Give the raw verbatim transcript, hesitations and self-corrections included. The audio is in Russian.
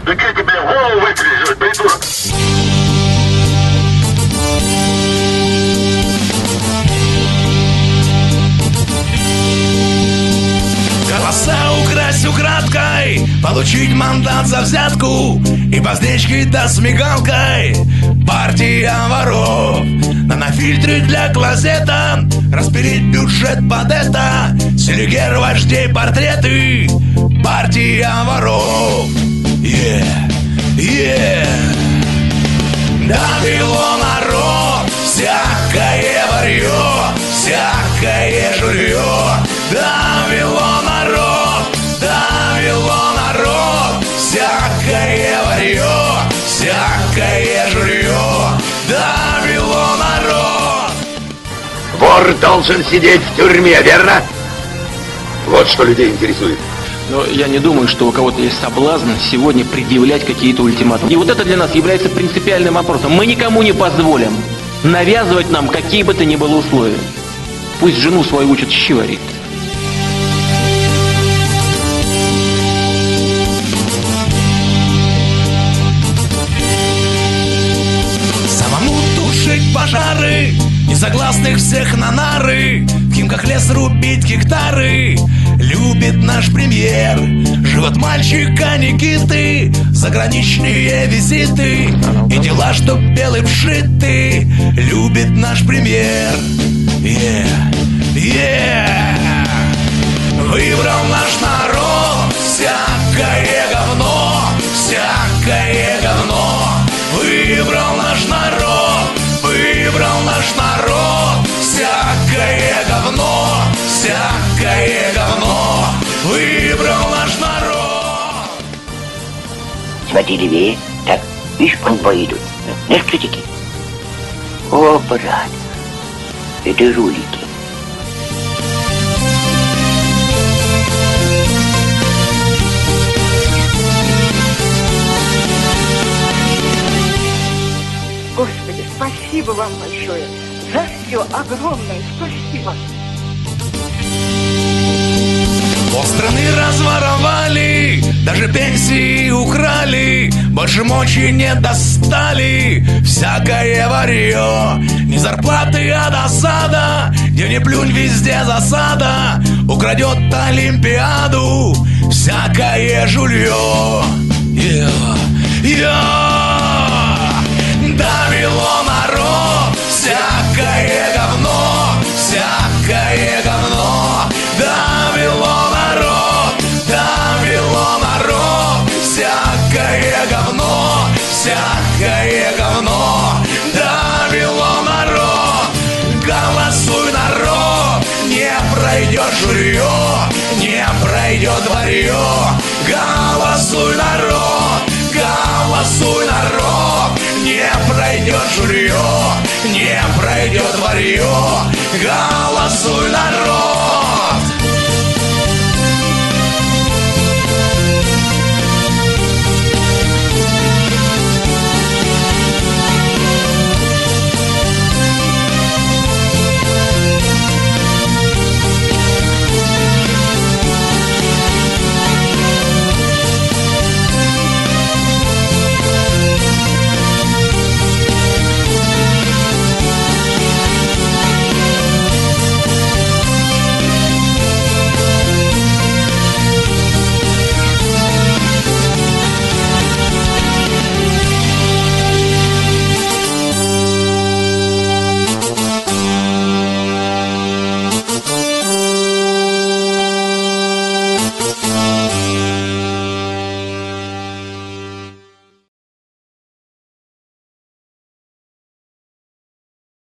Да что тебе голову вытрясет, придурок? Голоса украсть украдкой, получить мандат за взятку и поздечки да с мигалкой. Партия воров. На фильтре для клозета распилить бюджет под это. Селигер вождей портреты. Партия воров. Yeah, yeah. Довело народ всякое варье, всякое жулье. Довело народ, довело народ всякое варье, всякое жулье. Довело народ. Вор должен сидеть в тюрьме, верно? Вот что людей интересует. Но я не думаю, что у кого-то есть соблазн сегодня предъявлять какие-то ультиматумы. И вот это для нас является принципиальным вопросом. Мы никому не позволим навязывать нам какие бы то ни было условия. Пусть жену свою учат щи варить. Самому тушить пожары, несогласных всех на нары, в Химках лес рубить гектары. Любит наш премьер живот мальчика Никиты, заграничные визиты и дела, что белым шиты. Любит наш премьер. Yeah, yeah. Выбрал наш народ всякое говно, всякое говно. Выбрал наш народ, выбрал наш народ всякое говно, всякое говно. Выбрал наш народ. Смотри левее. Так, видишь, он поедут. Знаешь, кто такие? О, брат, это жулики. Господи, спасибо вам большое. За все огромное спасибо. Пол страны разворовали, даже пенсии украли, больше мочи не достали. Всякое варье, не зарплаты, а досада, где не плюнь, везде засада. Украдет Олимпиаду всякое жулье. Yeah, yeah. Довело народ всякое говно, всякое говно. Довело народ, довело народ всякое говно, всякое говно. Довело народ. Голосуй, народ, не пройдет журье, не пройдет варье. Голосуй, народ, голосуй, народ, не пройдет журье, не пройдет варье. Голосуй, народ.